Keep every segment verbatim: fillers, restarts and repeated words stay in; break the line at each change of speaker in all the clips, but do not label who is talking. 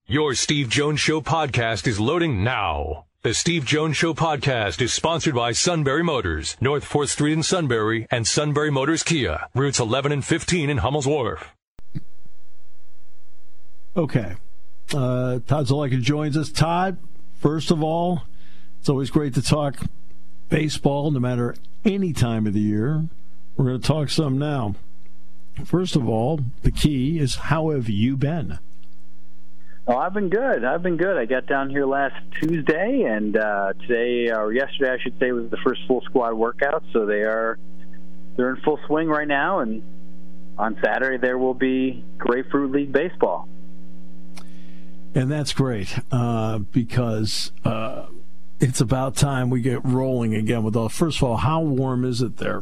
Your Steve Jones Show podcast is loading now. The Steve Jones Show podcast is sponsored by Sunbury Motors, North fourth Street in Sunbury, and Sunbury Motors Kia, routes eleven and fifteen in Hummel's Wharf.
Okay. Uh, Todd Zolecki joins us. Todd, first of all, it's always great to talk baseball no matter any time of the year. We're going to talk some now. First of all, the key is, how have you been?
Oh, I've been good. I've been good. I got down here last Tuesday, and uh, today, or yesterday, I should say, was the first full squad workout. So they are they're in full swing right now, and on Saturday there will be Grapefruit League baseball.
And that's great uh, because uh, it's about time we get rolling again with all. First of all, how warm is it there?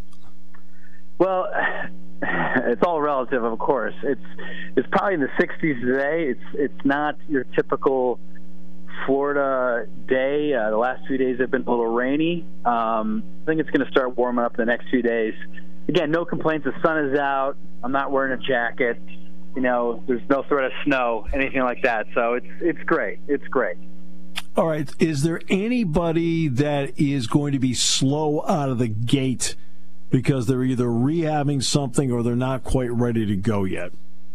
Well, it's all relative, of course. It's it's probably in the sixties today. It's it's not your typical Florida day. Uh, the last few days have been a little rainy. Um, I think it's going to start warming up in the next few days. Again, no complaints. The sun is out. I'm not wearing a jacket. You know, there's no threat of snow, anything like that. So it's it's great. It's great.
All right. Is there anybody that is going to be slow out of the gate because they're either rehabbing something or they're not quite ready to go yet?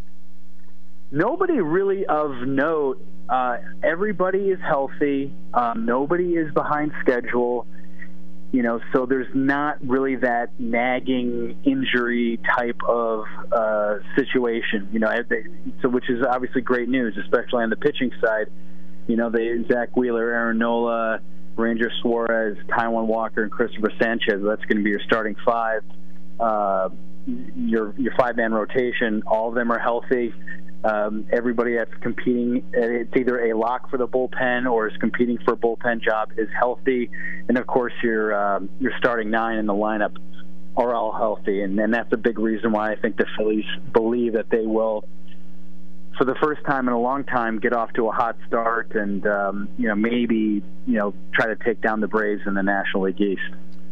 Nobody really of note. Uh, everybody is healthy. Um, nobody is behind schedule. You know, so there's not really that nagging injury type of uh, situation. You know, so which is obviously great news, especially on the pitching side. You know, the Zach Wheeler, Aaron Nola, Ranger Suarez, Taijuan Walker, and Christopher Sanchez. That's going to be your starting five. Uh, your your five-man rotation. All of them are healthy. Um, everybody that's competing, it's either a lock for the bullpen or is competing for a bullpen job, is healthy. And, of course, your um, your starting nine in the lineup are all healthy. And, and that's a big reason why I think the Phillies believe that they will, for the first time in a long time, get off to a hot start and, um, you know, maybe, you know, try to take down the Braves in the National League East.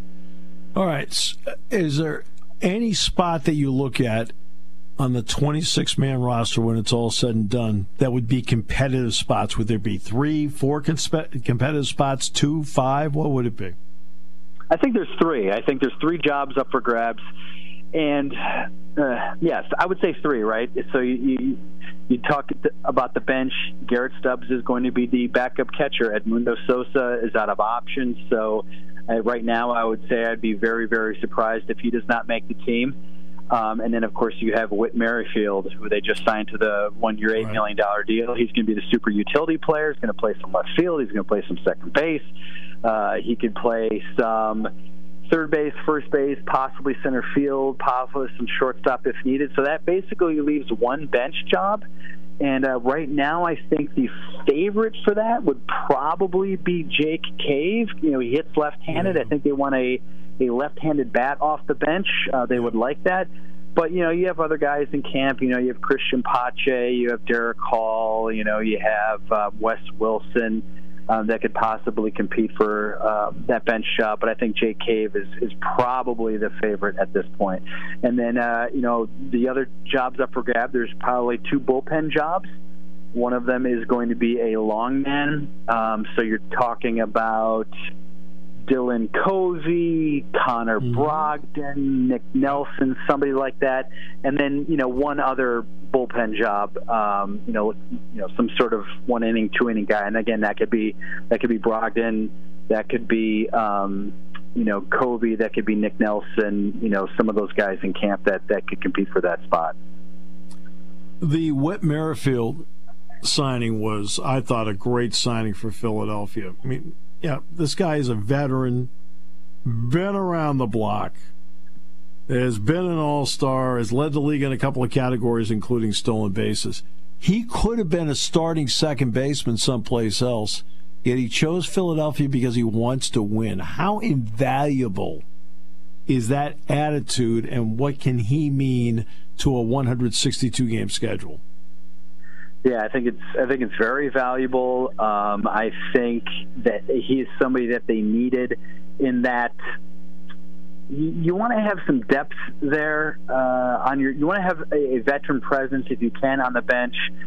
All right. Is there any spot that you look at on the twenty-six man roster when it's all said and done that would be competitive spots? Would there be three, four conspe- competitive spots, two, five? What would it be?
I think there's three. I think there's three jobs up for grabs. And, uh, yes, I would say three, right? So you, you, you talk about the bench. Garrett Stubbs is going to be the backup catcher. Edmundo Sosa is out of options. So uh, right now I would say I'd be very, very surprised if he does not make the team. Um, and then, of course, you have Whit Merrifield, who they just signed to the one-year, eight million dollars deal. He's going to be the super utility player. He's going to play some left field. He's going to play some second base. Uh, he could play some third base, first base, possibly center field, possibly some shortstop if needed. So that basically leaves one bench job. And uh, right now, I think the favorite for that would probably be Jake Cave. You know, he hits left-handed. I think they want a, a left-handed bat off the bench. Uh, they would like that. But, you know, you have other guys in camp. You know, you have Christian Pache, you have Derek Hall, you know, you have uh, Wes Wilson um, that could possibly compete for uh, that bench job. But I think Jake Cave is, is probably the favorite at this point. And then, uh, you know, the other jobs up for grab, there's probably two bullpen jobs. One of them is going to be a long man. Um, so you're talking about Dylan Covey, Connor mm-hmm. Brogdon, Nick Nelson, somebody like that, and then you know one other bullpen job, um, you know, you know some sort of one inning, two inning guy, and again that could be that could be Brogdon, that could be um, you know Covey, that could be Nick Nelson, you know some of those guys in camp that that could compete for that spot.
The Whit Merrifield signing was, I thought, a great signing for Philadelphia. I mean. Yeah, this guy is a veteran, been around the block, has been an all-star, has led the league in a couple of categories, including stolen bases. He could have been a starting second baseman someplace else, yet he chose Philadelphia because he wants to win. How invaluable is that attitude, and what can he mean to a one hundred sixty-two game schedule?
Yeah, I think it's I think it's very valuable. Um, I think that he is somebody that they needed in that you, you want to have some depth there uh, on your. You want to have a, a veteran presence if you can on the bench,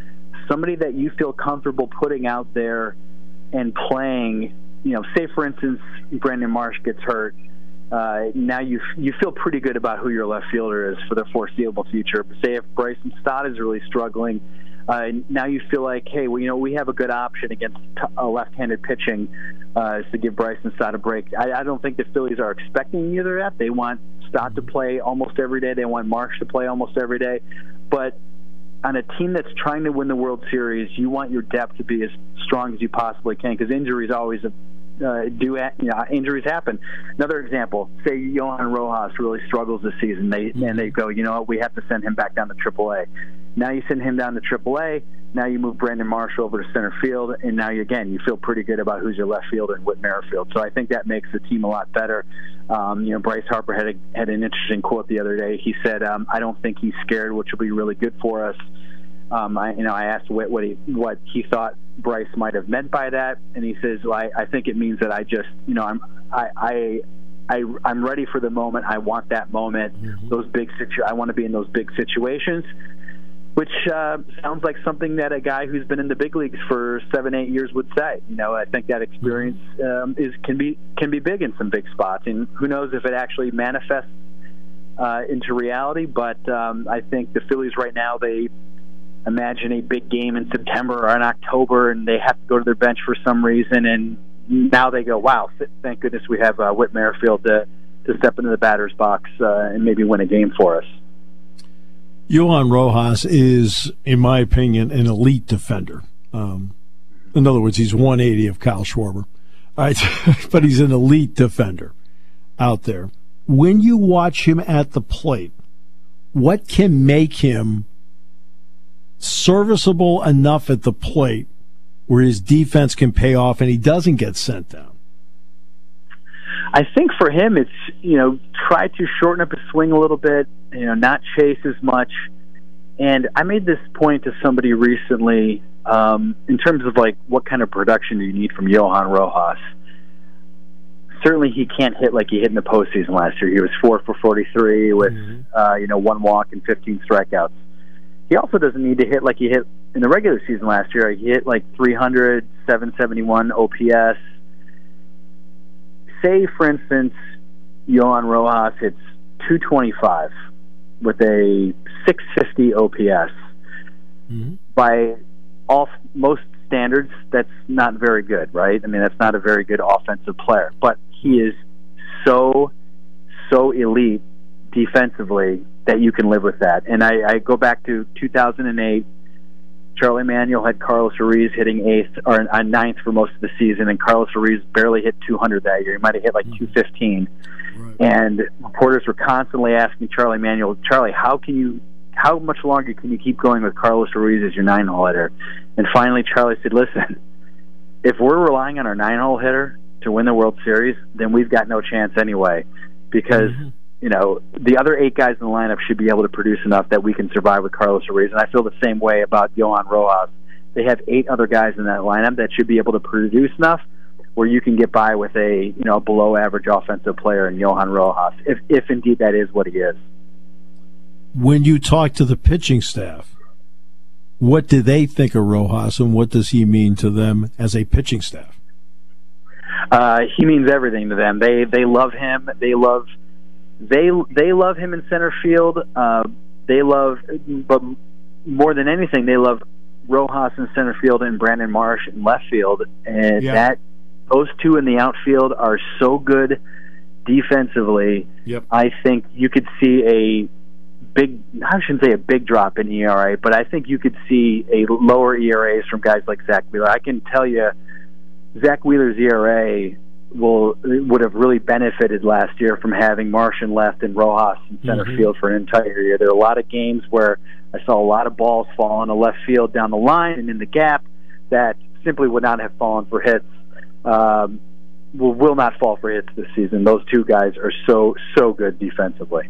somebody that you feel comfortable putting out there and playing. You know, say for instance, Brandon Marsh gets hurt. Uh, now you you feel pretty good about who your left fielder is for the foreseeable future. Say if Bryson Stott is really struggling, uh, now you feel like, hey, well, you know, we have a good option against t- uh, left-handed pitching uh, to give Bryson Stott a break. I, I don't think the Phillies are expecting either of that. They want Stott to play almost every day. They want Marsh to play almost every day. But on a team that's trying to win the World Series, you want your depth to be as strong as you possibly can, because injuries always a Uh, do you know, injuries happen. Another example: say Johan Rojas really struggles this season, they and they go, you know what, we have to send him back down to triple A. Now you send him down to triple A. Now you move Brandon Marsh over to center field, and now you, again you feel pretty good about who's your left fielder in Whit Merrifield. So I think that makes the team a lot better. Um, you know, Bryce Harper had a, had an interesting quote the other day. He said, um, "I don't think he's scared, which will be really good for us." Um, I, you know, I asked Whit what he what he thought Bryce might have meant by that, and he says, "Well, I, I think it means that I just, you know, I'm I I, I I'm ready for the moment. I want that moment. Mm-hmm. Those big situ- I want to be in those big situations." Which uh, sounds like something that a guy who's been in the big leagues for seven, eight years would say. You know, I think that experience um, is can be can be big in some big spots, and who knows if it actually manifests uh, into reality. But um, I think the Phillies right now, they imagine a big game in September or in October, and they have to go to their bench for some reason, and now they go, wow, thank goodness we have uh, Whit Merrifield to, to step into the batter's box uh, and maybe win a game for us.
Johan Rojas is, in my opinion, an elite defender. Um, in other words, he's one eighty of Kyle Schwarber. All right, but he's an elite defender out there. When you watch him at the plate, what can make him serviceable enough at the plate where his defense can pay off and he doesn't get sent down?
I think for him, it's, you know, try to shorten up his swing a little bit, you know, not chase as much. And I made this point to somebody recently um, in terms of, like, what kind of production do you need from Johan Rojas? Certainly he can't hit like he hit in the postseason last year. He was four for forty-three with, mm-hmm. uh, you know, one walk and fifteen strikeouts. He also doesn't need to hit like he hit in the regular season last year. He hit like three hundred, seven seventy-one O P S. Say, for instance, Johan Rojas hits two twenty-five with a six fifty O P S. Mm-hmm. By all most standards, that's not very good, right? I mean, that's not a very good offensive player. But he is so, so elite defensively that you can live with that. And I, I go back to two thousand eight. Charlie Manuel had Carlos Ruiz hitting eighth or uh, ninth for most of the season, and Carlos Ruiz barely hit two hundred that year. He might have hit like two fifteen. Right. And reporters were constantly asking Charlie Manuel, Charlie, how can you, how much longer can you keep going with Carlos Ruiz as your nine-hole hitter? And finally, Charlie said, listen, if we're relying on our nine-hole hitter to win the World Series, then we've got no chance anyway, because mm-hmm. you know, the other eight guys in the lineup should be able to produce enough that we can survive with Carlos Ruiz. And I feel the same way about Johan Rojas. They have eight other guys in that lineup that should be able to produce enough where you can get by with a, you know, below average offensive player in Johan Rojas, if if indeed that is what he is.
When you talk to the pitching staff, what do they think of Rojas, and what does he mean to them as a pitching staff?
Uh, he means everything to them. They they love him. They love They they love him in center field. Uh, they love, but more than anything, they love Rojas in center field and Brandon Marsh in left field. And yeah. that those two in the outfield are so good defensively. Yep. I think you could see a big, I shouldn't say a big drop in E R A, but I think you could see a lower E R As from guys like Zach Wheeler. I can tell you, Zach Wheeler's E R A will would have really benefited last year from having Marsh in left and Rojas in center mm-hmm. field for an entire year. There are a lot of games where I saw a lot of balls fall in the left field down the line and in the gap that simply would not have fallen for hits. Um, will will not fall for hits this season. Those two guys are so so good defensively.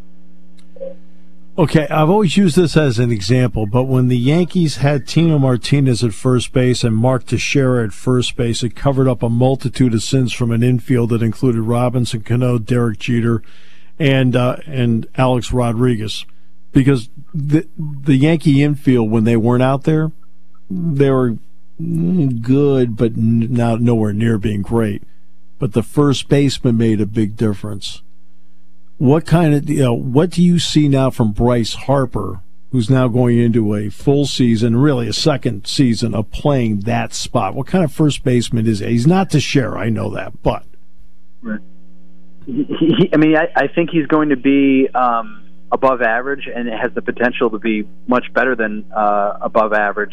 Okay, I've always used this as an example, but when the Yankees had Tino Martinez at first base and Mark Teixeira at first base, it covered up a multitude of sins from an infield that included Robinson Cano, Derek Jeter, and uh, and Alex Rodriguez, because the the Yankee infield, when they weren't out there, they were good, but not nowhere near being great. But the first baseman made a big difference. What kind of, you know, what do you see now from Bryce Harper, who's now going into a full season, really a second season of playing that spot? What kind of first baseman is he? He's not Teixeira, I know that, but.
Right. He, he, I mean, I, I think he's going to be um, above average, and it has the potential to be much better than uh, above average.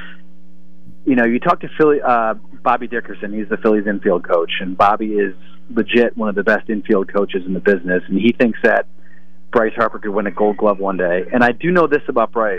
You know, you talk to Philly, uh, Bobby Dickerson, he's the Phillies infield coach, and Bobby is legit one of the best infield coaches in the business, and he thinks that Bryce Harper could win a Gold Glove one day. And I do know this about Bryce.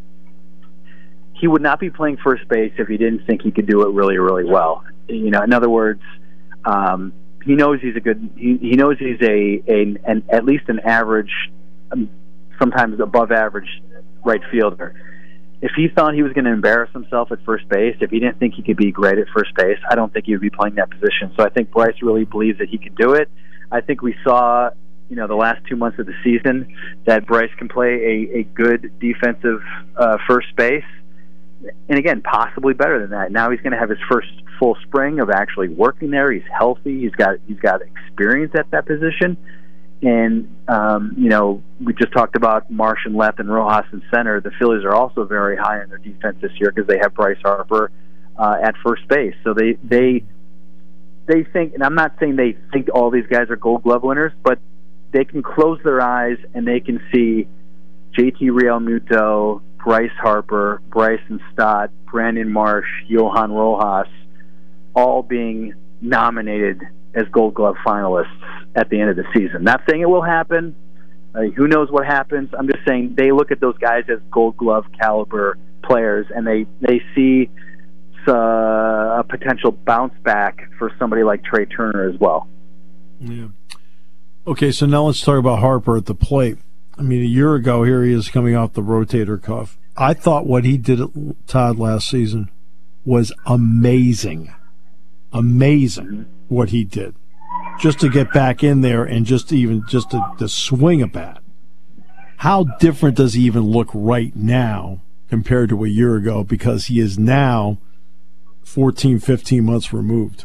He would not be playing first base if he didn't think he could do it really, really well. You know, in other words, um, he knows he's a good, he, he knows he's a, a an, at least an average, um, sometimes above average right fielder. If he thought he was going to embarrass himself at first base, if he didn't think he could be great at first base, I don't think he would be playing that position. So I think Bryce really believes that he can do it. I think we saw, you know, the last two months of the season that Bryce can play a, a good defensive uh, first base. And again, possibly better than that. Now he's going to have his first full spring of actually working there. He's healthy. He's got he's got experience at that position. And, um, you know, we just talked about Marsh in left and Rojas in center. The Phillies are also very high in their defense this year because they have Bryce Harper uh, at first base. So they, they they think, and I'm not saying they think all these guys are Gold Glove winners, but they can close their eyes and they can see J T Realmuto, Bryce Harper, Bryson Stott, Brandon Marsh, Johan Rojas, all being nominated as Gold Glove finalists at the end of the season. Not saying it will happen. Uh, who knows what happens? I'm just saying they look at those guys as Gold Glove caliber players, and they, they see uh, a potential bounce back for somebody like Trey Turner as well.
Yeah. Okay, so now let's talk about Harper at the plate. I mean, a year ago, here he is coming off the rotator cuff. I thought what he did at Todd last season was amazing. Amazing mm-hmm. what he did. Just to get back in there and just even just to, to swing a bat. How different does he even look right now compared to a year ago? Because he is now fourteen, fifteen months removed.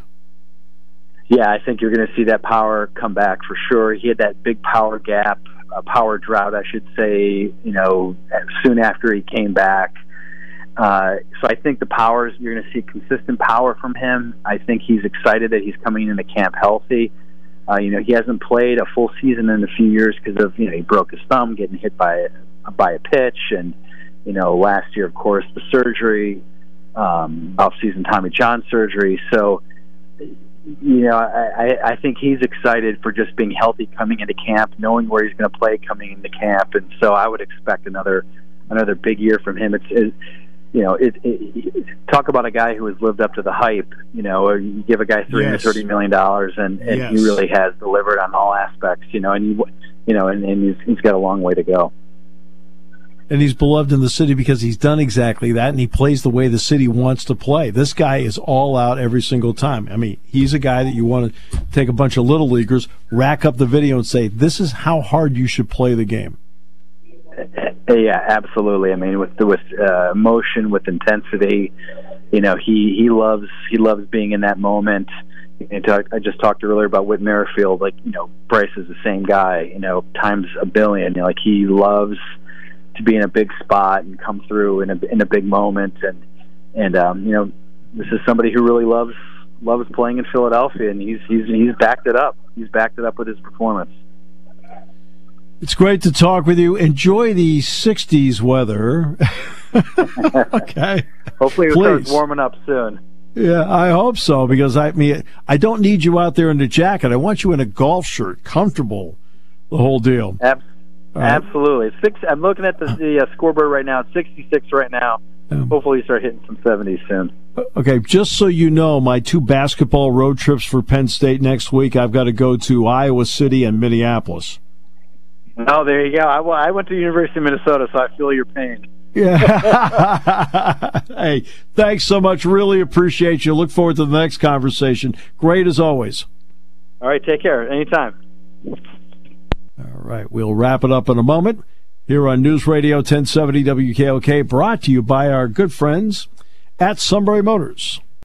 Yeah, I think you're going to see that power come back for sure. He had that big power gap, a power drought, I should say, you know, soon after he came back. Uh, so I think the powers, you're going to see consistent power from him. I think he's excited that he's coming into camp healthy. Uh, you know, he hasn't played a full season in a few years because of, you know, he broke his thumb getting hit by by a pitch, and, you know, last year, of course, the surgery, um, off-season Tommy John surgery. So, you know, I, I think he's excited for just being healthy coming into camp, knowing where he's going to play coming into camp, and so I would expect another another big year from him. It's, it, you know, it, it, talk about a guy who has lived up to the hype. You know, you give a guy three hundred thirty million dollars, and, and
yes.
he really has delivered on all aspects. You know, and he, you know, and, and he's, he's got a long way to go.
And he's beloved in the city because he's done exactly that, and he plays the way the city wants to play. This guy is all out every single time. I mean, he's a guy that you want to take a bunch of little leaguers, rack up the video, and say, this is how hard you should play the game.
Yeah, absolutely. I mean, with with uh, emotion, with intensity, you know, he, he loves he loves being in that moment. And talk, I just talked earlier about Whit Merrifield. Like, you know, Bryce is the same guy, you know, times a billion. You know, like, he loves to be in a big spot and come through in a in a big moment, and and um, you know, this is somebody who really loves loves playing in Philadelphia, and he's he's he's backed it up. He's backed it up with his performance.
It's great to talk with you. Enjoy the sixties weather. Okay.
Hopefully it
Please.
starts warming up soon.
Yeah, I hope so, because I mean, I don't need you out there in the jacket. I want you in a golf shirt, comfortable, the whole deal.
Ab- Absolutely. Right. Six. I'm looking at the, the uh, scoreboard right now. It's sixty-six right now. Um, Hopefully you start hitting some seventies soon.
Okay, just so you know, my two basketball road trips for Penn State next week, I've got to go to Iowa City and Minneapolis.
Oh, there you go. I, I went to the University of Minnesota, so I feel your pain.
Yeah. Hey, thanks so much. Really appreciate you. Look forward to the next conversation. Great as always.
All right, take care. Anytime.
All right, we'll wrap it up in a moment here on News Radio ten seventy W K O K, brought to you by our good friends at Sunbury Motors.